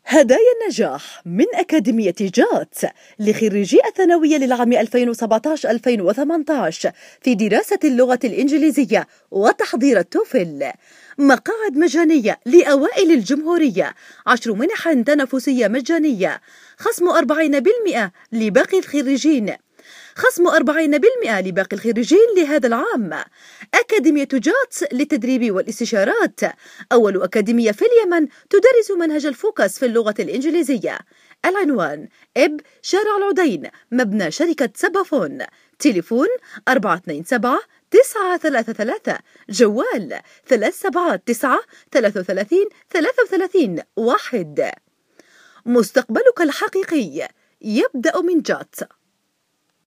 هدايا النجاح من أكاديمية جات لخريجي الثانوية للعام 2017-2018 في دراسة اللغة الإنجليزية وتحضير التوفل. مقاعد مجانية لأوائل الجمهورية، 10 منح تنافسية مجانية، خصم 40% لباقي الخريجين، خصم 40% لباقي الخريجين لهذا العام. أكاديمية جات للتدريب والاستشارات، أول أكاديمية في اليمن تدرس منهج الفوكس في اللغة الإنجليزية. العنوان إب شارع العدين، مبنى شركة سبافون. تليفون 427-933، جوال 379-33-33-1. مستقبلك الحقيقي يبدأ من جات.